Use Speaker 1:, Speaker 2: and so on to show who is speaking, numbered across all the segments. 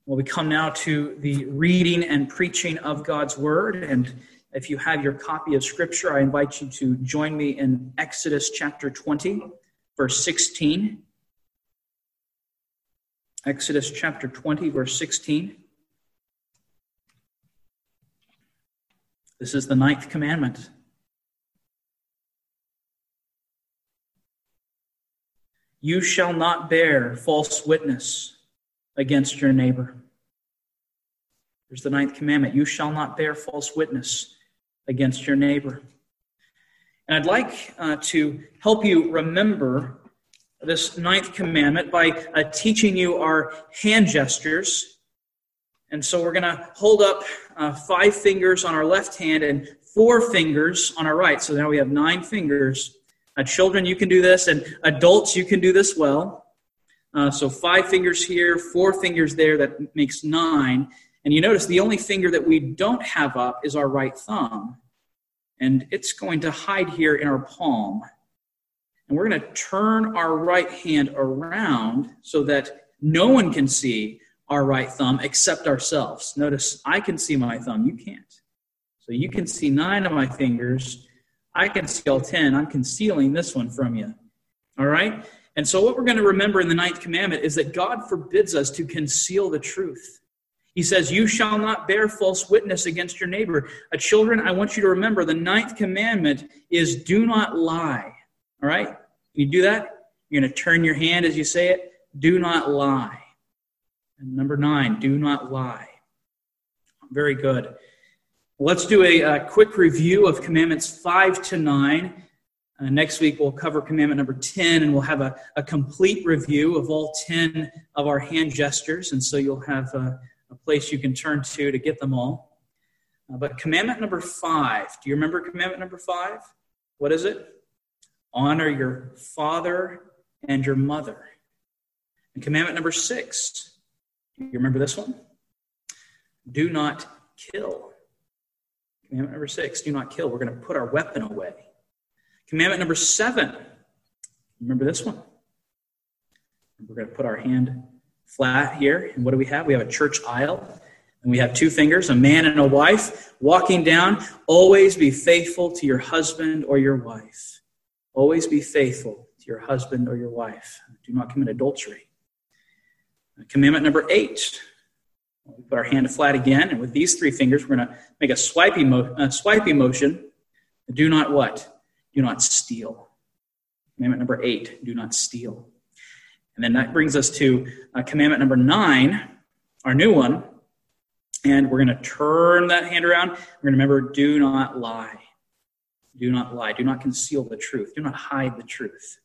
Speaker 1: Well, we come now to the reading and preaching of God's Word. And if you have your copy of Scripture, I invite you to join me in Exodus chapter 20, verse 16. Exodus chapter 20, verse 16. This is the 9th commandment. You shall not bear false witness against your neighbor. There's the 9th commandment. You shall not bear false witness against your neighbor. And I'd like to help you remember this 9th commandment by teaching you our hand gestures. And so we're going to hold up 5 fingers on our left hand and 4 fingers on our right. So now we have 9 fingers. Children, you can do this, and adults, you can do this well. So 5 fingers here, 4 fingers there, that makes 9. And you notice the only finger that we don't have up is our right thumb. And it's going to hide here in our palm. And we're going to turn our right hand around so that no one can see our right thumb except ourselves. Notice I can see my thumb, you can't. So you can see 9 of my fingers. I can see all 10. I'm concealing this one from you. All right? And so what we're going to remember in the 9th commandment is that God forbids us to conceal the truth. He says, you shall not bear false witness against your neighbor. Children, I want you to remember the 9th commandment is do not lie. All right? Can you do that? You're going to turn your hand as you say it. Do not lie. And number 9, do not lie. Very good. Let's do a quick review of commandments 5 to 9. Next week, we'll cover commandment number 10, and we'll have a complete review of all 10 of our hand gestures. And so you'll have a place you can turn to get them all. But commandment number 5, do you remember commandment number 5? What is it? Honor your father and your mother. And commandment number 6, do you remember this one? Do not kill. Commandment number 6, do not kill. We're going to put our weapon away. Commandment number 7, remember this one? We're going to put our hand flat here. And what do we have? We have a church aisle. And we have 2 fingers, a man and a wife, walking down. Always be faithful to your husband or your wife. Always be faithful to your husband or your wife. Do not commit adultery. Commandment number 8. We put our hand flat again. And with these 3 fingers, we're going to make a swiping motion. Do not what? Do not steal. Commandment number 8, do not steal. And then that brings us to commandment number 9, our new one. And we're going to turn that hand around. We're going to remember, do not lie. Do not lie. Do not conceal the truth. Do not hide the truth.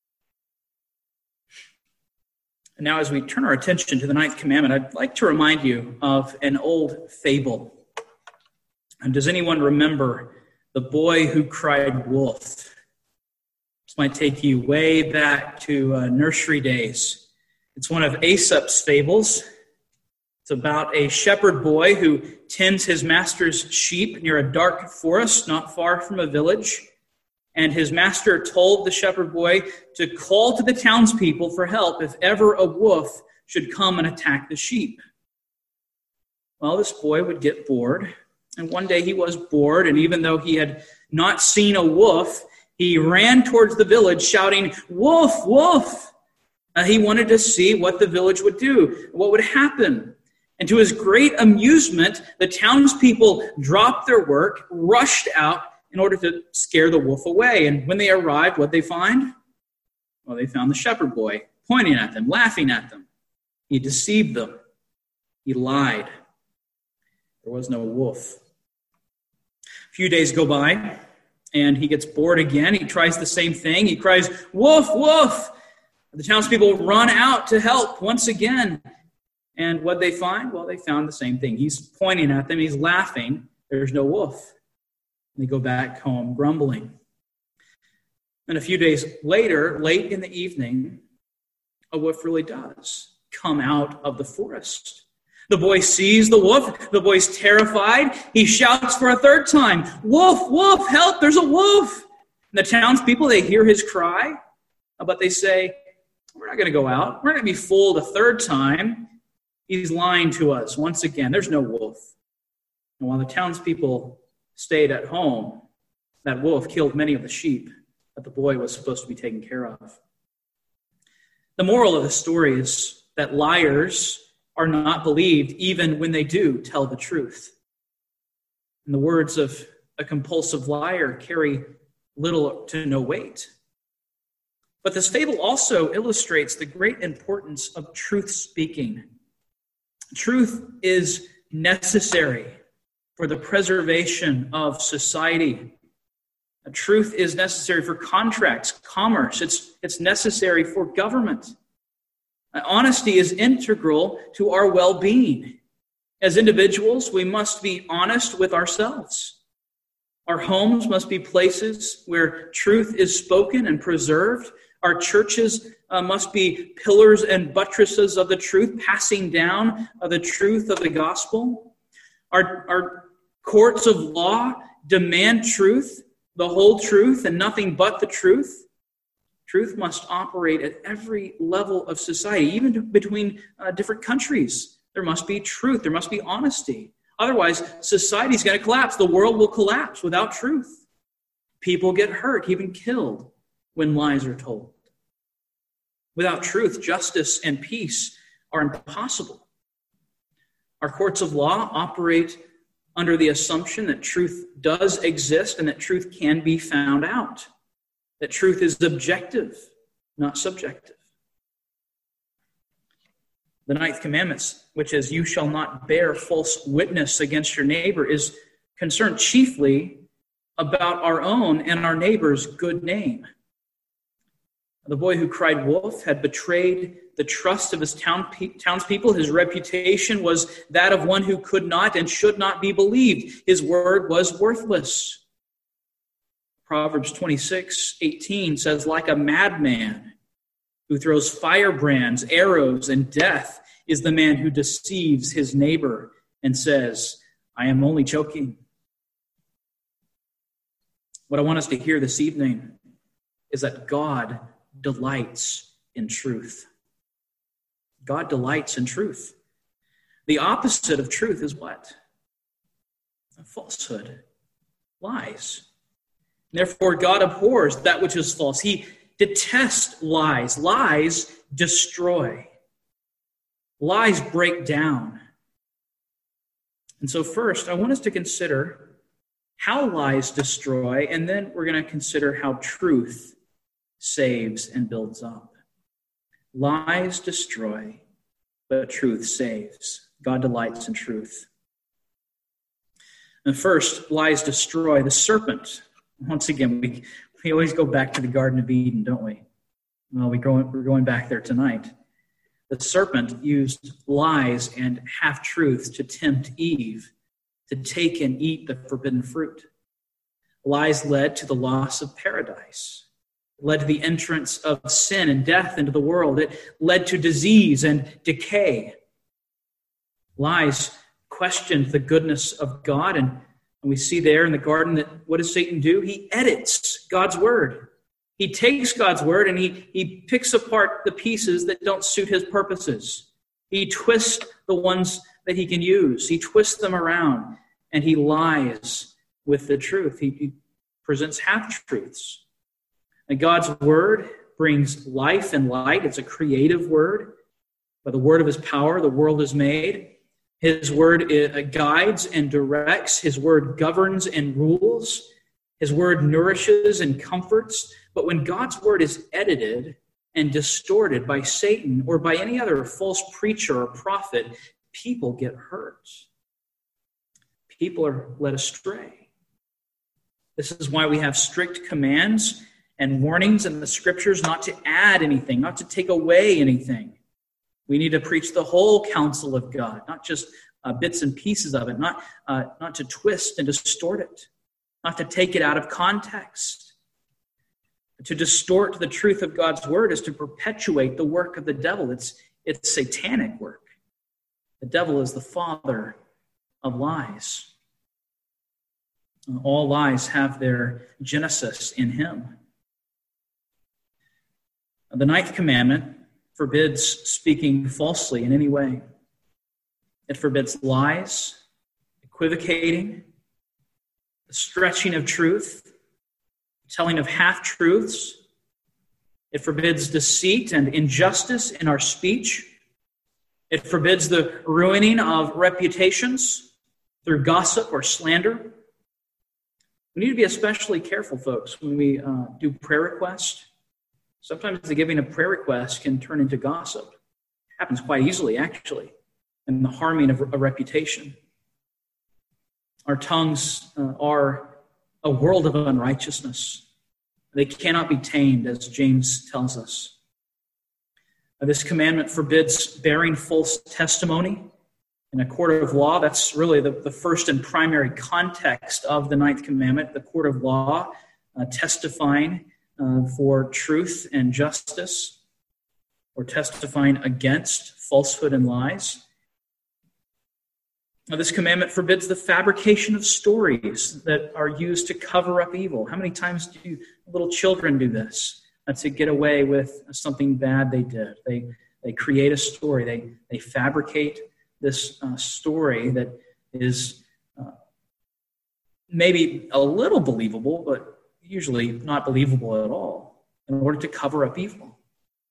Speaker 1: And now as we turn our attention to the 9th commandment, I'd like to remind you of an old fable. And does anyone remember the boy who cried wolf? This might take you way back to nursery days. It's one of Aesop's fables. It's about a shepherd boy who tends his master's sheep near a dark forest not far from a village. And his master told the shepherd boy to call to the townspeople for help if ever a wolf should come and attack the sheep. Well, this boy would get bored. And one day he was bored, and even though he had not seen a wolf, he ran towards the village shouting, "Wolf, wolf!" He wanted to see what the village would do, what would happen. And to his great amusement, the townspeople dropped their work, rushed out in order to scare the wolf away. And when they arrived, what'd they find? Well, they found the shepherd boy pointing at them, laughing at them. He deceived them. He lied. There was no wolf. A few days go by, and he gets bored again. He tries the same thing. He cries, "Wolf, wolf!" The townspeople run out to help once again. And what they find? Well, they found the same thing. He's pointing at them. He's laughing. There's no wolf. And they go back home grumbling. And a few days later, late in the evening, a wolf really does come out of the forest. The boy sees the wolf. The boy's terrified. He shouts for a third time, "Wolf, wolf, help, there's a wolf!" And the townspeople, they hear his cry, but they say, "We're not going to go out. We're not going to be fooled a third time." He's lying to us once again. There's no wolf. And while the townspeople stayed at home, that wolf killed many of the sheep that the boy was supposed to be taken care of. The moral of the story is that liars are not believed even when they do tell the truth. And the words of a compulsive liar carry little to no weight. But this fable also illustrates the great importance of truth speaking. Truth is necessary for the preservation of society. Truth is necessary for contracts, commerce. It's necessary for government. Honesty is integral to our well-being. As individuals, we must be honest with ourselves. Our homes must be places where truth is spoken and preserved. Our churches must be pillars and buttresses of the truth, passing down the truth of the gospel. Our courts of law demand truth, the whole truth, and nothing but the truth. Truth must operate at every level of society, even between different countries. There must be truth. There must be honesty. Otherwise, society is going to collapse. The world will collapse without truth. People get hurt, even killed, when lies are told. Without truth, justice and peace are impossible. Our courts of law operate under the assumption that truth does exist and that truth can be found out, that truth is objective, not subjective. The ninth commandment, which is, "You shall not bear false witness against your neighbor," is concerned chiefly about our own and our neighbor's good name. The boy who cried wolf had betrayed the trust of his townspeople. His reputation was that of one who could not and should not be believed. His word was worthless. Proverbs 26:18 says, "Like a madman who throws firebrands, arrows, and death is the man who deceives his neighbor and says, 'I am only joking.'" What I want us to hear this evening is that God delights in truth. God delights in truth. The opposite of truth is what? Falsehood, lies. Therefore, God abhors that which is false. He detests lies. Lies destroy. Lies break down. And so first, I want us to consider how lies destroy, and then we're going to consider how truth saves and builds up. Lies destroy, but truth saves. God delights in truth. And first, lies destroy. The serpent. Once again, we always go back to the Garden of Eden, don't we? Well, we're going back there tonight. The serpent used lies and half-truths to tempt Eve to take and eat the forbidden fruit. Lies led to the loss of paradise. It led to the entrance of sin and death into the world. It led to disease and decay. Lies questioned the goodness of God, and we see there in the garden that what does Satan do? He edits God's word. He takes God's word and he picks apart the pieces that don't suit his purposes. He twists the ones that he can use. He twists them around and he lies with the truth. He presents half-truths. And God's word brings life and light. It's a creative word. By the word of his power, the world is made. His word guides and directs. His word governs and rules. His word nourishes and comforts. But when God's word is edited and distorted by Satan or by any other false preacher or prophet, people get hurt. People are led astray. This is why we have strict commands and warnings in the scriptures not to add anything, not to take away anything. We need to preach the whole counsel of God, not just bits and pieces of it, not to twist and distort it, not to take it out of context. To distort the truth of God's word is to perpetuate the work of the devil. It's satanic work. The devil is the father of lies. All lies have their genesis in him. The ninth commandment forbids speaking falsely in any way. It forbids lies, equivocating, the stretching of truth, telling of half-truths. It forbids deceit and injustice in our speech. It forbids the ruining of reputations through gossip or slander. We need to be especially careful, folks, when we do prayer requests. Sometimes the giving of prayer requests can turn into gossip. It happens quite easily, actually, and the harming of a reputation. Our tongues are a world of unrighteousness. They cannot be tamed, as James tells us. This commandment forbids bearing false testimony in a court of law. That's really the first and primary context of the ninth commandment, the court of law, testifying for truth and justice, or testifying against falsehood and lies. Now, this commandment forbids the fabrication of stories that are used to cover up evil. How many times do little children do this? To get away with something bad they did. They create a story. They fabricate this story that is maybe a little believable, but usually not believable at all, in order to cover up evil.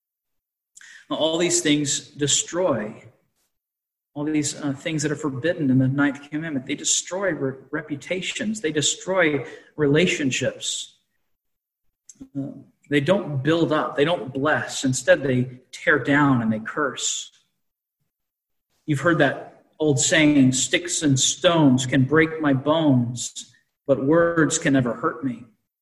Speaker 1: Now, all these things destroy. All these things that are forbidden in the ninth commandment, they destroy reputations. They destroy relationships. They don't build up. They don't bless. Instead, they tear down and they curse. You've heard that old saying, sticks and stones can break my bones, but words can never hurt me.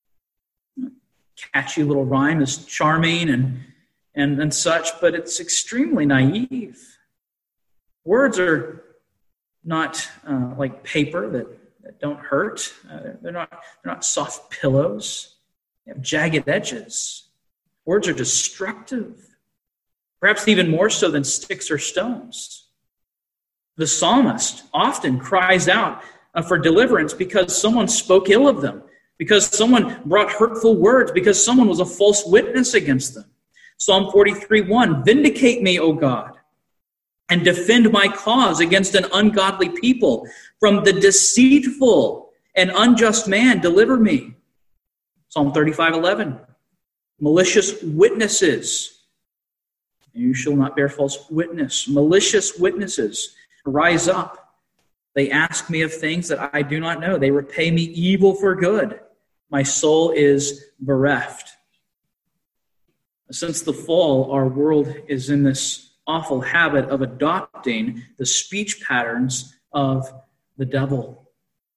Speaker 1: Catchy little rhyme is charming and such, but it's extremely naive. Words are not like paper that don't hurt. They're not soft pillows. They have jagged edges. Words are destructive, perhaps even more so than sticks or stones. The psalmist often cries out for deliverance because someone spoke ill of them, because someone brought hurtful words, because someone was a false witness against them. Psalm 43:1, "Vindicate me, O God, and defend my cause against an ungodly people. From the deceitful and unjust man, deliver me." Psalm 35:11, "Malicious witnesses, you shall not bear false witness. Malicious witnesses rise up. They ask me of things that I do not know. They repay me evil for good. My soul is bereft." Since the fall, our world is in this awful habit of adopting the speech patterns of the devil.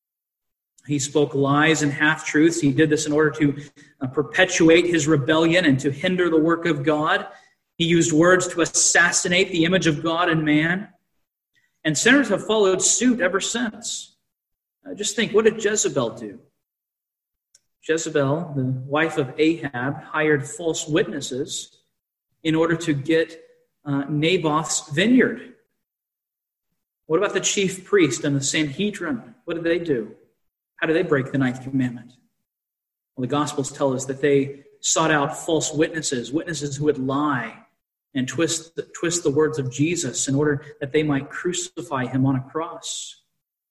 Speaker 1: He spoke lies and half-truths. He did this in order to perpetuate his rebellion and to hinder the work of God. He used words to assassinate the image of God in man. And sinners have followed suit ever since. Just think, what did Jezebel do? Jezebel, the wife of Ahab, hired false witnesses in order to get Naboth's vineyard. What about the chief priest and the Sanhedrin? What did they do? How did they break the ninth commandment? Well, the Gospels tell us that they sought out false witnesses who would lie and twist the words of Jesus in order that they might crucify him on a cross.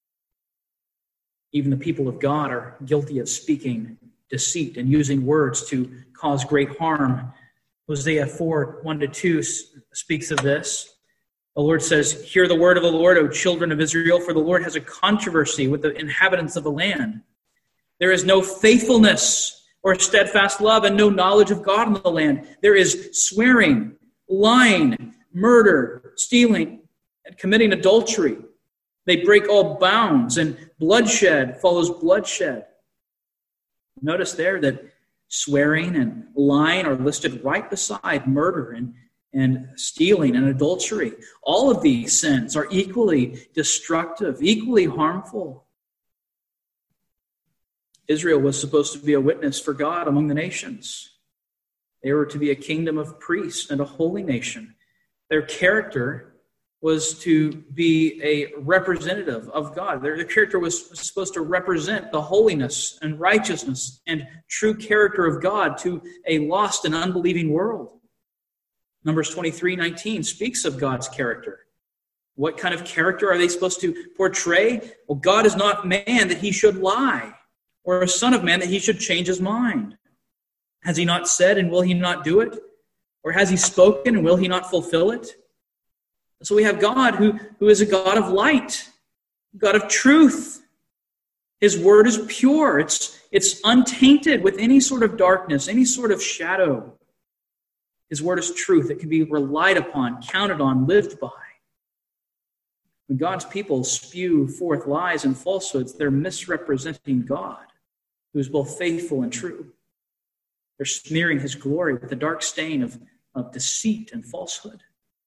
Speaker 1: Even the people of God are guilty of speaking deceit and using words to cause great harm. Hosea 4:1-2 speaks of this. The Lord says, "Hear the word of the Lord, O children of Israel, for the Lord has a controversy with the inhabitants of the land. There is no faithfulness or steadfast love and no knowledge of God in the land. There is swearing, lying, murder, stealing, and committing adultery. They break all bounds, and bloodshed follows bloodshed." Notice there that swearing and lying are listed right beside murder and stealing and adultery. All of these sins are equally destructive, equally harmful. Israel was supposed to be a witness for God among the nations. They were to be a kingdom of priests and a holy nation. Their character was to be a representative of God. Their character was supposed to represent the holiness and righteousness and true character of God to a lost and unbelieving world. Numbers 23:19 speaks of God's character. What kind of character are they supposed to portray? Well, God is not man that he should lie, or a son of man that he should change his mind. Has he not said, and will he not do it? Or has he spoken, and will he not fulfill it? So we have God who is a God of light, God of truth. His word is pure. It's untainted with any sort of darkness, any sort of shadow. His word is truth. It can be relied upon, counted on, lived by. When God's people spew forth lies and falsehoods, they're misrepresenting God, who is both faithful and true. They're smearing his glory with the dark stain of deceit and falsehood.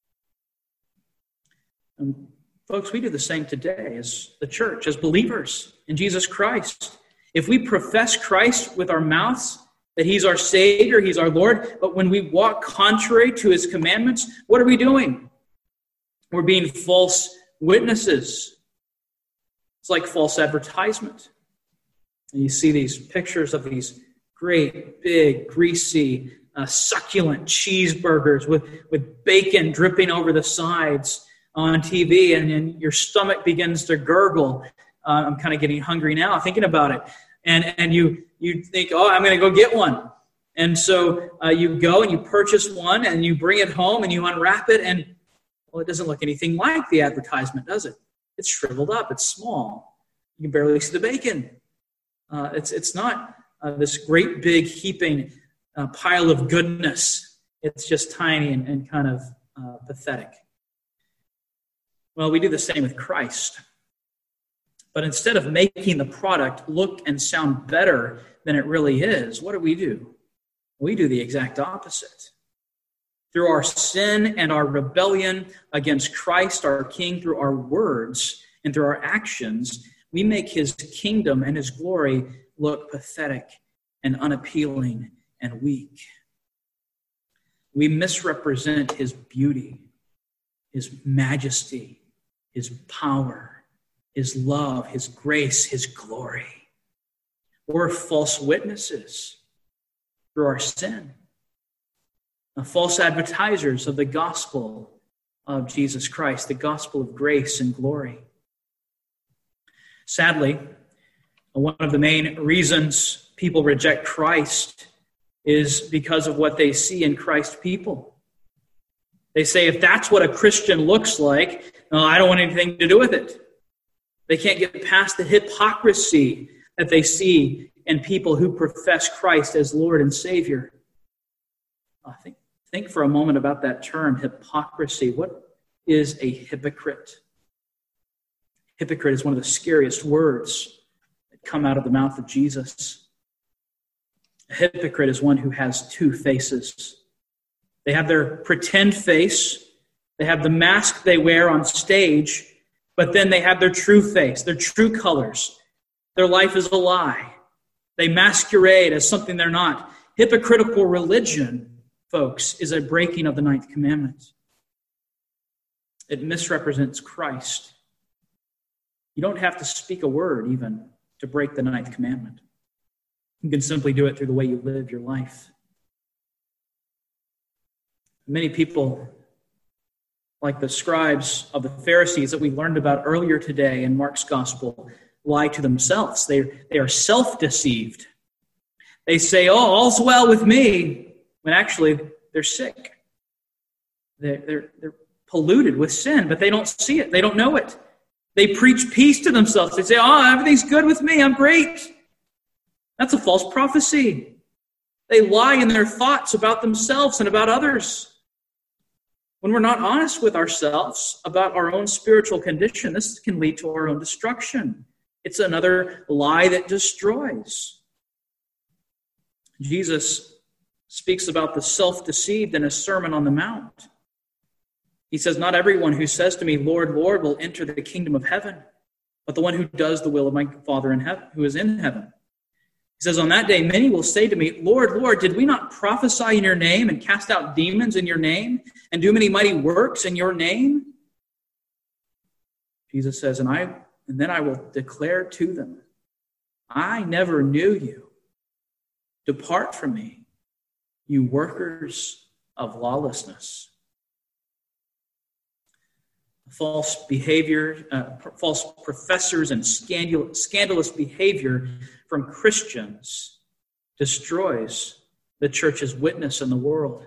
Speaker 1: And folks, we do the same today as the church, as believers in Jesus Christ. If we profess Christ with our mouths, that he's our Savior, he's our Lord, but when we walk contrary to his commandments, what are we doing? We're being false witnesses. It's like false advertisement. And you see these pictures of these great, big, greasy, succulent cheeseburgers with bacon dripping over the sides on TV, and then your stomach begins to gurgle. I'm kind of getting hungry now thinking about it. And you think, oh, I'm going to go get one. And so you go and you purchase one and you bring it home and you unwrap it, and well, it doesn't look anything like the advertisement, does it? It's shriveled up. It's small. You can barely see the bacon. It's not this great big heaping pile of goodness. It's just tiny and kind of pathetic. Well, we do the same with Christ. But instead of making the product look and sound better than it really is, what do? We do the exact opposite. Through our sin and our rebellion against Christ, our King, through our words and through our actions, we make his kingdom and his glory look pathetic and unappealing and weak. We misrepresent his beauty, his majesty, his power, his love, his grace, his glory. We're false witnesses through our sin. False advertisers of the gospel of Jesus Christ, the gospel of grace and glory. Sadly, one of the main reasons people reject Christ is because of what they see in Christ people. They say, if that's what a Christian looks like, no, I don't want anything to do with it. They can't get past the hypocrisy that they see in people who profess Christ as Lord and Savior. Think for a moment about that term, hypocrisy. What is a hypocrite? Hypocrite is one of the scariest words that come out of the mouth of Jesus. A hypocrite is one who has two faces. They have their pretend face. They have the mask they wear on stage, but then they have their true face, their true colors. Their life is a lie. They masquerade as something they're not. Hypocritical religion, folks, is a breaking of the ninth commandment. It misrepresents Christ. You don't have to speak a word even to break the ninth commandment. You can simply do it through the way you live your life. Many people, like the scribes of the Pharisees that we learned about earlier today in Mark's gospel, lie to themselves. They are self-deceived. They say, oh, all's well with me, when actually they're sick. They're polluted with sin, but they don't see it. They don't know it. They preach peace to themselves. They say, oh, everything's good with me. I'm great. That's a false prophecy. They lie in their thoughts about themselves and about others. When we're not honest with ourselves about our own spiritual condition, this can lead to our own destruction. It's another lie that destroys. Jesus speaks about the self-deceived in a Sermon on the Mount. He says, not everyone who says to me, Lord, Lord, will enter the kingdom of heaven, but the one who does the will of my Father in heaven, who is in heaven. He says, on that day, many will say to me, Lord, Lord, did we not prophesy in your name and cast out demons in your name and do many mighty works in your name? Jesus says, and then I will declare to them, I never knew you. Depart from me, you workers of lawlessness. false behavior, false professors, and scandalous behavior from Christians destroys the church's witness in the world.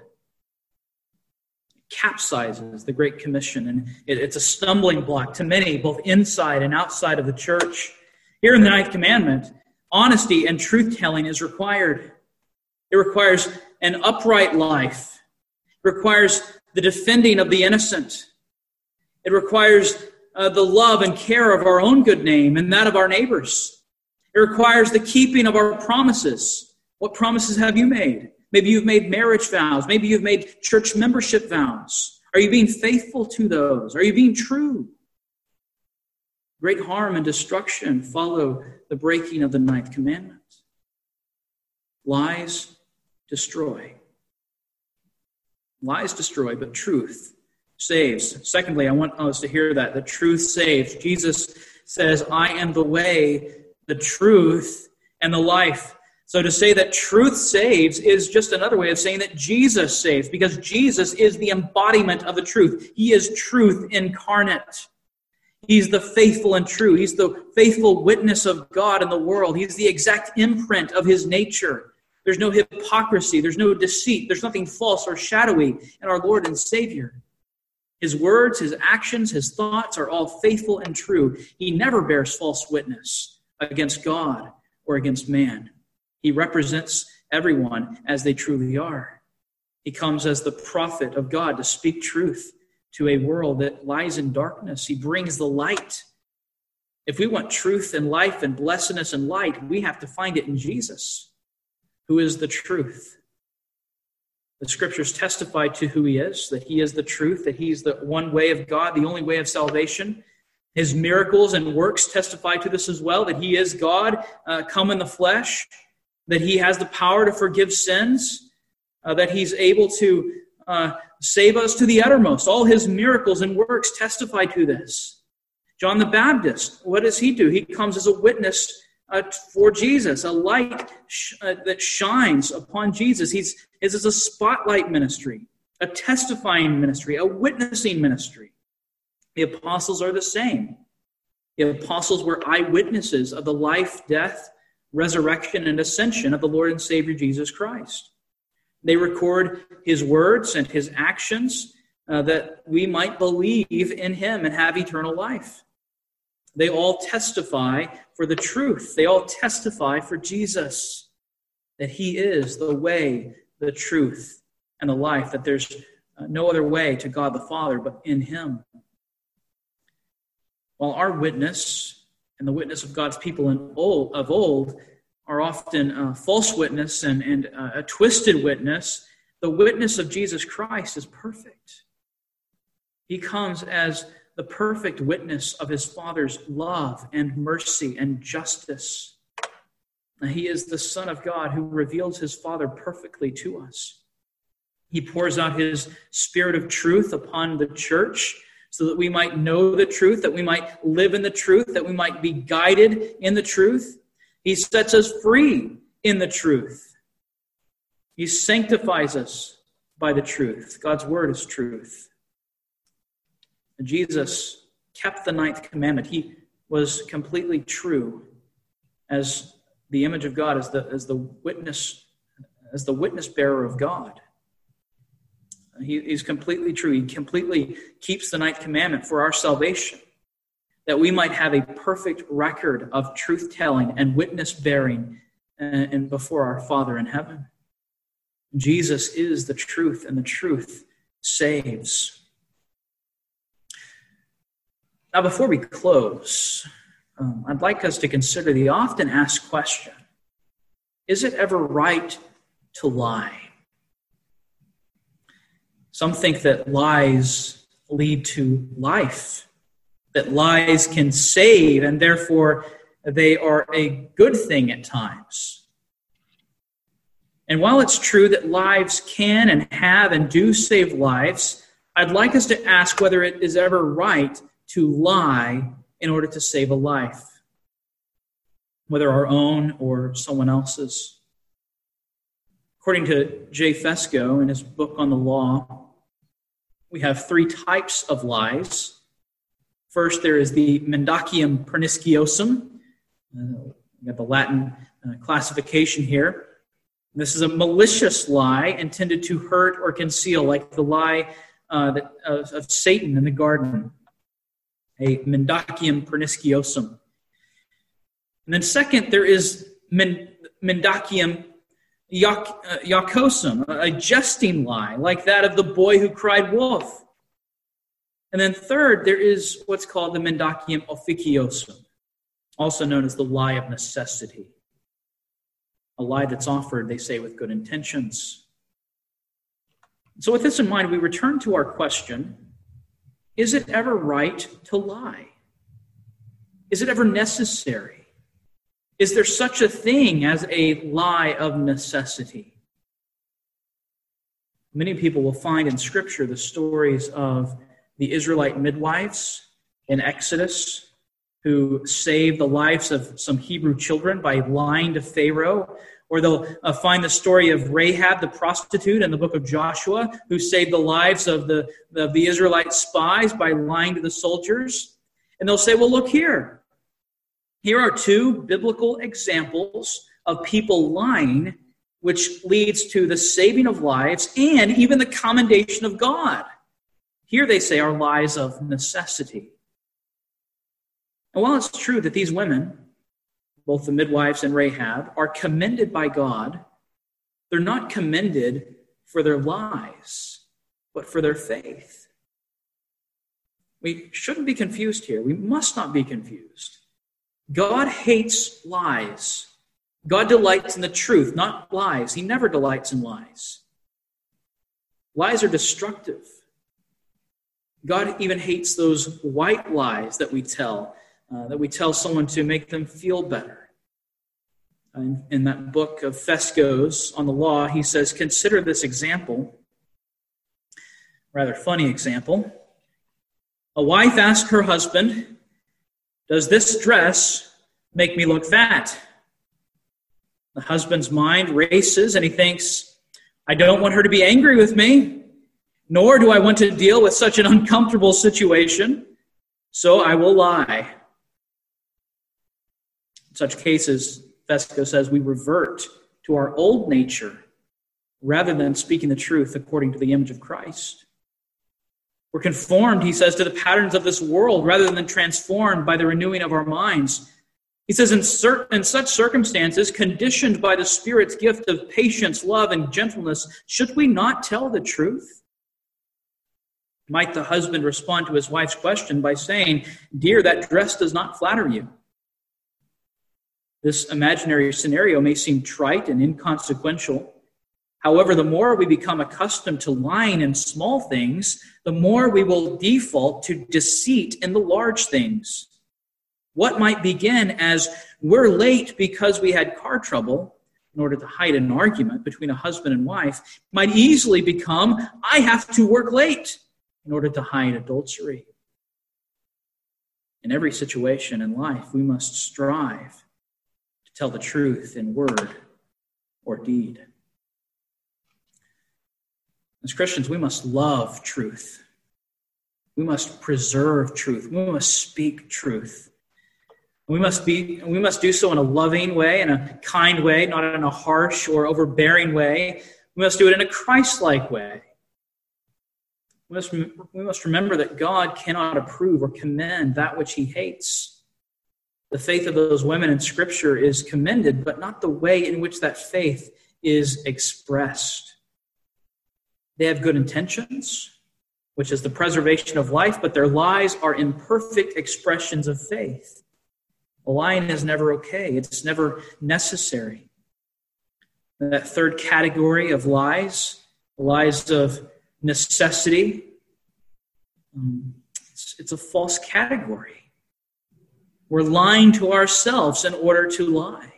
Speaker 1: It capsizes the Great Commission, and it's a stumbling block to many, both inside and outside of the church. Here in the Ninth Commandment, honesty and truth-telling is required. It requires an upright life. It requires the defending of the innocent. It requires the love and care of our own good name and that of our neighbors. It requires the keeping of our promises. What promises have you made? Maybe you've made marriage vows. Maybe you've made church membership vows. Are you being faithful to those? Are you being true? Great harm and destruction follow the breaking of the Ninth Commandment. Lies destroy. Lies destroy, but truth saves. Secondly, I want us to hear that. The truth saves. Jesus says, I am the way, the truth, and the life. So to say that truth saves is just another way of saying that Jesus saves, because Jesus is the embodiment of the truth. He is truth incarnate. He's the faithful and true. He's the faithful witness of God in the world. He's the exact imprint of his nature. There's no hypocrisy. There's no deceit. There's nothing false or shadowy in our Lord and Savior. His words, his actions, his thoughts are all faithful and true. He never bears false witness against God or against man. He represents everyone as they truly are. He comes as the prophet of God to speak truth to a world that lies in darkness. He brings the light. If we want truth and life and blessedness and light, we have to find it in Jesus, who is the truth. The scriptures testify to who he is, that he is the truth, that he's the one way of God, the only way of salvation. His miracles and works testify to this as well, that he is God come in the flesh, that he has the power to forgive sins, that he's able to save us to the uttermost. All his miracles and works testify to this. John the Baptist, what does he do? He comes as a witness for Jesus, a light that shines upon Jesus. His is a spotlight ministry, a testifying ministry, a witnessing ministry. The apostles are the same. The apostles were eyewitnesses of the life, death, resurrection, and ascension of the Lord and Savior Jesus Christ. They record his words and his actions that we might believe in him and have eternal life. They all testify for the truth. They all testify for Jesus, that he is the way, the truth, and the life, that there's no other way to God the Father but in him. While our witness and the witness of God's people of old are often false witness and a twisted witness, the witness of Jesus Christ is perfect. He comes as the perfect witness of his Father's love and mercy and justice. He is the Son of God who reveals his Father perfectly to us. He pours out his Spirit of truth upon the church so that we might know the truth, that we might live in the truth, that we might be guided in the truth. He sets us free in the truth. He sanctifies us by the truth. God's word is truth. Jesus kept the ninth commandment. He was completely true as the image of God, as the witness bearer of God. He's completely true. He completely keeps the ninth commandment for our salvation, that we might have a perfect record of truth-telling and witness-bearing and before our Father in heaven. Jesus is the truth, and the truth saves. Now, before we close, I'd like us to consider the often asked question, is it ever right to lie? Some think that lies lead to life, that lies can save, and therefore they are a good thing at times. And while it's true that lives can and have and do save lives, I'd like us to ask whether it is ever right to lie in order to save a life, whether our own or someone else's. According to Jay Fesko in his book on the law, we have three types of lies. First, there is the mendacium perniciosusum. We got the Latin classification here. This is a malicious lie intended to hurt or conceal, like the lie of Satan in the garden. A mendacium perniciosusum. And then second, there is mendacium jocosum, a jesting lie, like that of the boy who cried wolf. And then third, there is what's called the mendacium officiosum, also known as the lie of necessity. A lie that's offered, they say, with good intentions. So with this in mind, we return to our question, is it ever right to lie? Is it ever necessary? Is there such a thing as a lie of necessity? Many people will find in Scripture the stories of the Israelite midwives in Exodus who saved the lives of some Hebrew children by lying to Pharaoh. Or they'll find the story of Rahab the prostitute in the book of Joshua, who saved the lives of the Israelite spies by lying to the soldiers. And they'll say, well, look here. Here are two biblical examples of people lying, which leads to the saving of lives and even the commendation of God. Here, they say, are lies of necessity. And while it's true that these women, both the midwives and Rahab, are commended by God, they're not commended for their lies, but for their faith. We shouldn't be confused here. We must not be confused. God hates lies. God delights in the truth, not lies. He never delights in lies. Lies are destructive. God even hates those white lies that we tell someone to make them feel better. In that book of Fesco's on the law, he says, consider this example, rather funny example. A wife asks her husband, does this dress make me look fat? The husband's mind races and he thinks, I don't want her to be angry with me, nor do I want to deal with such an uncomfortable situation, so I will lie. In such cases, Fesco says, we revert to our old nature rather than speaking the truth according to the image of Christ. We're conformed, he says, to the patterns of this world rather than transformed by the renewing of our minds. He says, in such circumstances, conditioned by the Spirit's gift of patience, love, and gentleness, should we not tell the truth? Might the husband respond to his wife's question by saying, dear, that dress does not flatter you. This imaginary scenario may seem trite and inconsequential. However, the more we become accustomed to lying in small things, the more we will default to deceit in the large things. What might begin as we're late because we had car trouble in order to hide an argument between a husband and wife might easily become, I have to work late in order to hide adultery. In every situation in life, we must strive to tell the truth in word or deed. As Christians, we must love truth. We must preserve truth. We must speak truth. We must do so in a loving way, in a kind way, not in a harsh or overbearing way. We must do it in a Christ-like way. We must remember that God cannot approve or commend that which he hates. The faith of those women in Scripture is commended, but not the way in which that faith is expressed. They have good intentions, which is the preservation of life, but their lies are imperfect expressions of faith. Lying is never okay. It's never necessary. That third category of lies, lies of necessity, it's a false category. We're lying to ourselves in order to lie.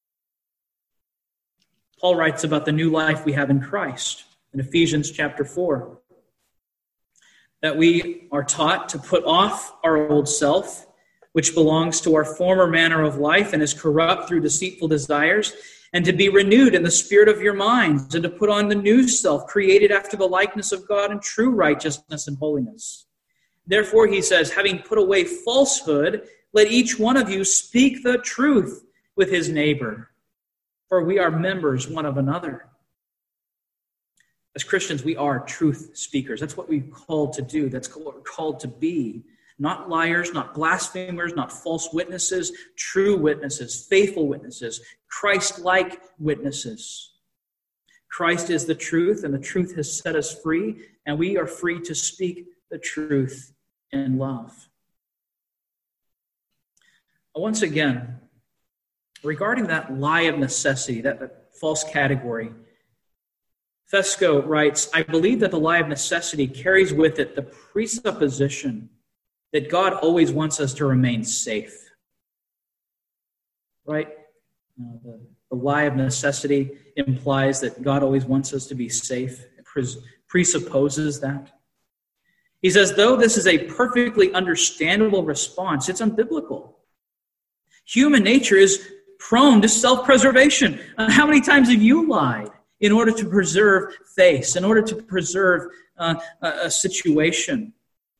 Speaker 1: Paul writes about the new life we have in Christ in Ephesians chapter 4, that we are taught to put off our old self, which belongs to our former manner of life and is corrupt through deceitful desires, and to be renewed in the spirit of your minds, and to put on the new self, created after the likeness of God in true righteousness and holiness. Therefore, he says, having put away falsehood, let each one of you speak the truth with his neighbor, for we are members one of another. As Christians, we are truth speakers. That's what we're called to do. That's what we're called to be. Not liars, not blasphemers, not false witnesses, true witnesses, faithful witnesses, Christ-like witnesses. Christ is the truth, and the truth has set us free, and we are free to speak the truth in love. Once again, regarding that lie of necessity, that false category, Fesco writes, I believe that the lie of necessity carries with it the presupposition that God always wants us to remain safe. Right? The lie of necessity implies that God always wants us to be safe. It presupposes that. He says, though this is a perfectly understandable response, it's unbiblical. Human nature is prone to self-preservation. How many times have you lied in order to preserve face, in order to preserve a situation?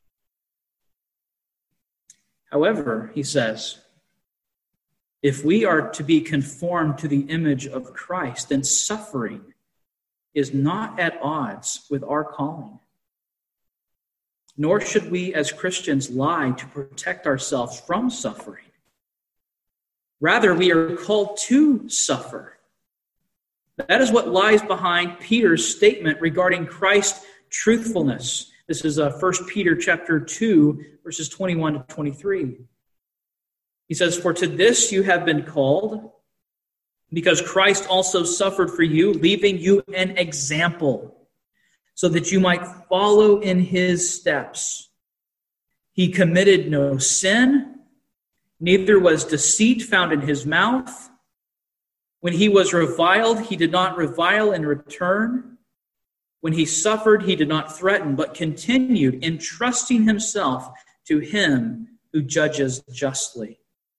Speaker 1: However, he says, if we are to be conformed to the image of Christ, then suffering is not at odds with our calling. Nor should we as Christians lie to protect ourselves from suffering. Rather, we are called to suffer. That is what lies behind Peter's statement regarding Christ's truthfulness. This is 1 Peter chapter 2, verses 21 to 23. He says, for to this you have been called, because Christ also suffered for you, leaving you an example, so that you might follow in his steps. He committed no sin, neither was deceit found in his mouth. When he was reviled, he did not revile in return. When he suffered, he did not threaten, but continued entrusting himself to him who judges justly.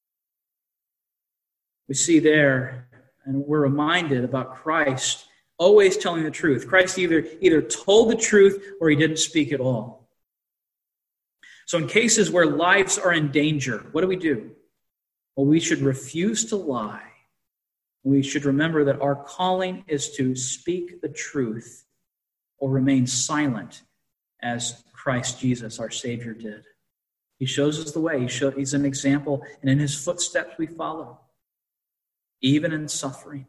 Speaker 1: We see there, and we're reminded about Christ always telling the truth. Christ either told the truth or he didn't speak at all. So in cases where lives are in danger, what do? Well, we should refuse to lie. We should remember that our calling is to speak the truth or remain silent as Christ Jesus, our Savior, did. He shows us the way. He's an example, and in his footsteps we follow, even in suffering.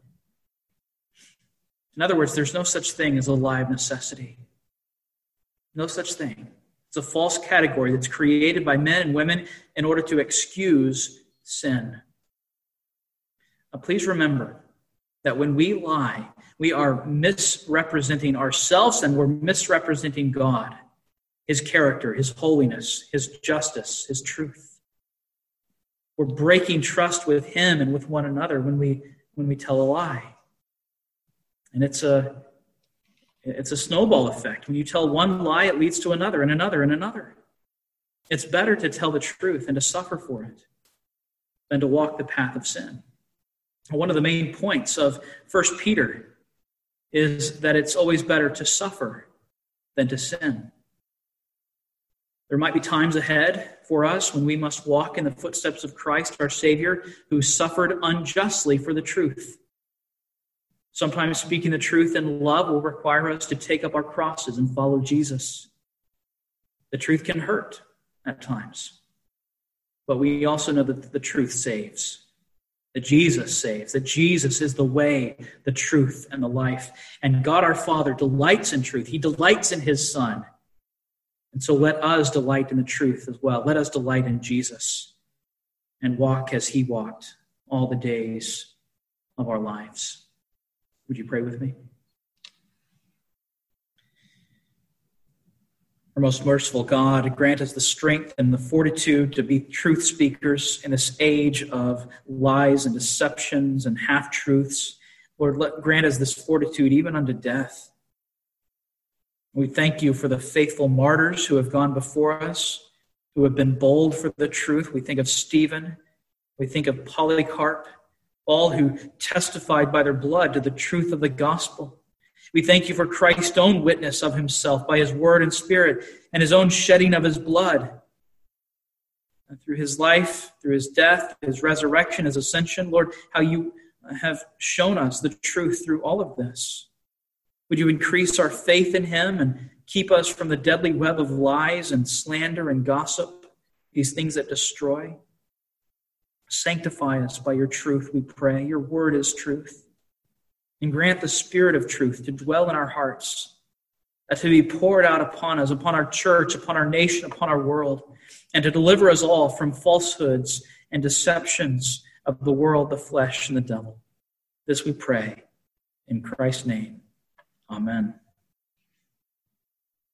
Speaker 1: In other words, there's no such thing as a lie of necessity. No such thing. It's a false category that's created by men and women in order to excuse sin. Now, please remember that when we lie, we are misrepresenting ourselves and we're misrepresenting God, his character, his holiness, his justice, his truth. We're breaking trust with him and with one another when we tell a lie. And it's a snowball effect. When you tell one lie, it leads to another and another and another. It's better to tell the truth and to suffer for it than to walk the path of sin. One of the main points of 1 Peter is that it's always better to suffer than to sin. There might be times ahead for us when we must walk in the footsteps of Christ, our Savior, who suffered unjustly for the truth. Sometimes speaking the truth in love will require us to take up our crosses and follow Jesus. The truth can hurt at times, but we also know that the truth saves. That Jesus saves, that Jesus is the way, the truth, and the life. And God our Father delights in truth. He delights in his Son. And so let us delight in the truth as well. Let us delight in Jesus and walk as he walked all the days of our lives. Would you pray with me? Our most merciful God, grant us the strength and the fortitude to be truth speakers in this age of lies and deceptions and half-truths. Lord, grant us this fortitude even unto death. We thank you for the faithful martyrs who have gone before us, who have been bold for the truth. We think of Stephen. We think of Polycarp, all who testified by their blood to the truth of the gospel. We thank you for Christ's own witness of himself by his word and spirit and his own shedding of his blood. And through his life, through his death, his resurrection, his ascension, Lord, how you have shown us the truth through all of this. Would you increase our faith in him and keep us from the deadly web of lies and slander and gossip, these things that destroy? Sanctify us by your truth, we pray. Your word is truth. And grant the Spirit of truth to dwell in our hearts, that to be poured out upon us, upon our church, upon our nation, upon our world, and to deliver us all from falsehoods and deceptions of the world, the flesh, and the devil. This we pray in Christ's name. Amen.